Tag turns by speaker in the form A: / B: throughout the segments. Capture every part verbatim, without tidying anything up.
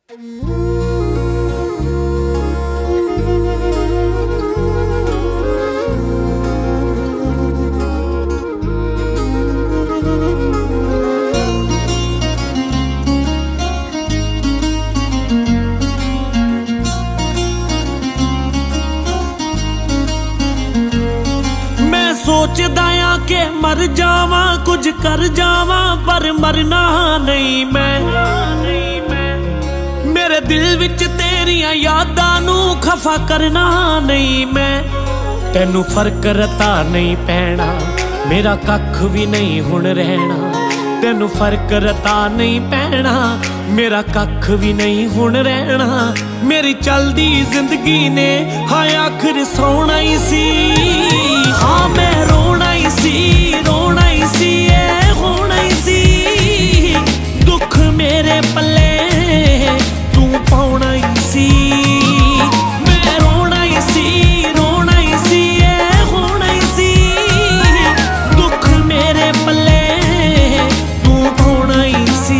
A: सोचदा आ के मर जावा कुछ कर जावा पर मरना नहीं मैं। मेरे दिल विच तेरिया यादां नू खफा करना नहीं मैं। तेनू फर्क रता नहीं पैना मेरा कख भी नहीं हुण रहना। तेनू फर्क रता नहीं पैना मेरा कख भी नहीं हुण रहना। मेरी चलदी जिंदगी ने हाय आखिर सोना ही सी। हाँ मैं रोना ही सी रोना ही सी ए होना ही सी। दुख मेरे पल्ले तू पाउना ही सी। मैं रोना ही सी रोना ही सी ए होना ही सी। दुख मेरे पल्ले तू पाउना ही सी।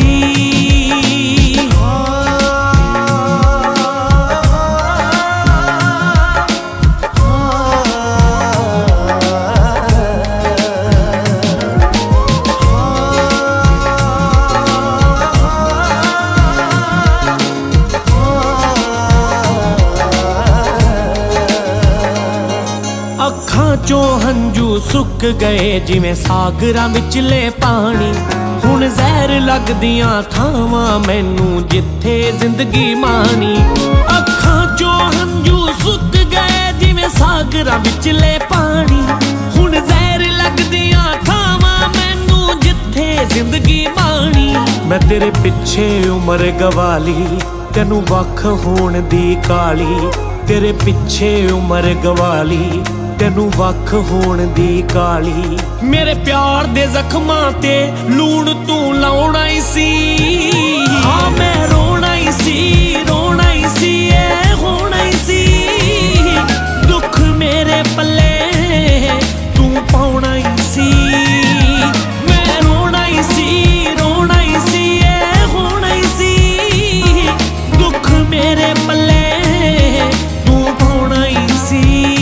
A: अखां चों हंजू सुक गए जिवें सागरां विचले पानी। हुण जहर लगदियां थावां मैनू जिथे जिंदगी मानी। अखां चों हंजू सुक गए जिवें सागरां विचले पानी। हुण जहर लगदियां थावां मैनू जिथे जिंदगी मानी। मैं तेरे पिछे उमर गवाली तेनू वख होण दी काली। तेरे पिछे उमर गवाली तेनू वख होण दी काली। मेरे प्यार दे जख्मां ते लूण तू लाउणा ही सी। हाँ मैं रोना ही सी रोना ही सी ए होना ही सी। दुख मेरे पल्ले तू पाउणा ही सी। मैं रोना ही सी रोना ही सी ए होना ही सी। दुख मेरे पल्ले तू पाउणा ही सी।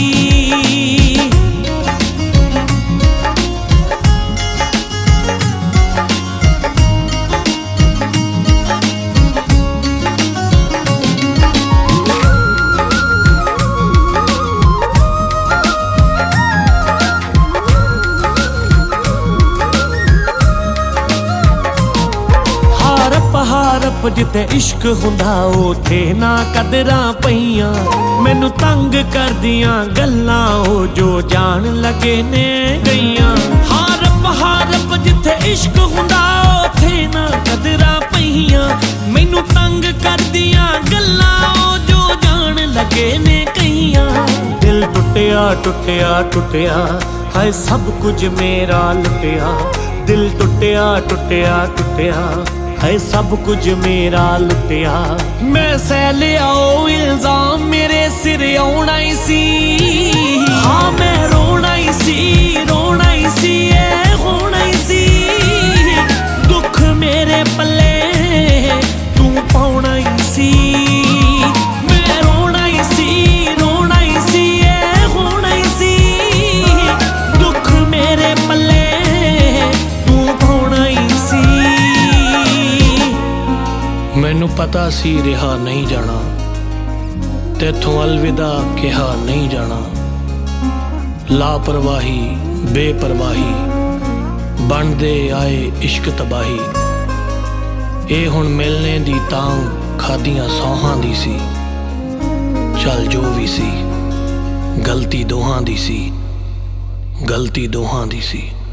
A: हारप जिथे इश्क हुंदा उथे ना कदरां पईयां। मैनू तंग करदियां गल्लां ओ जो जान लगे ने गईयां। हारप हारप जिथे इश्क हुंदा उथे ना कदरां पईयां। मैनू तंग करदियां गल्लां ओ जो जान लगे ने गईयां। दिल टुटिया टुटिया टुटिया हाय सब कुछ मेरा लुटिया। दिल टुटिया टुटिया टुटिया है सब कुछ मेरा लुटिया। मैं सह लिया ओ इल्जाम मेरे सिर आउणा ही सी। हाँ मैं रोना ही सी रोना ही सी ए होना ही सी। दुख मेरे पल्ले तू पाउणा ही सी। मैं रोना ही सी रोना ही सी ए होना ही सी। दुख मेरे पल्ले तू पाउणा ही सी। मैनू पता सी रिहा नहीं जाना तेथों अलविदा कहा नहीं जाना। लापरवाही बेपरवाही बनदे आए इश्क तबाही। ए हुण मिलने दी तांग खादियां सौहां दी सी। चल जो भी सी गलती दोहां दी सी गलती दोहां दी सी।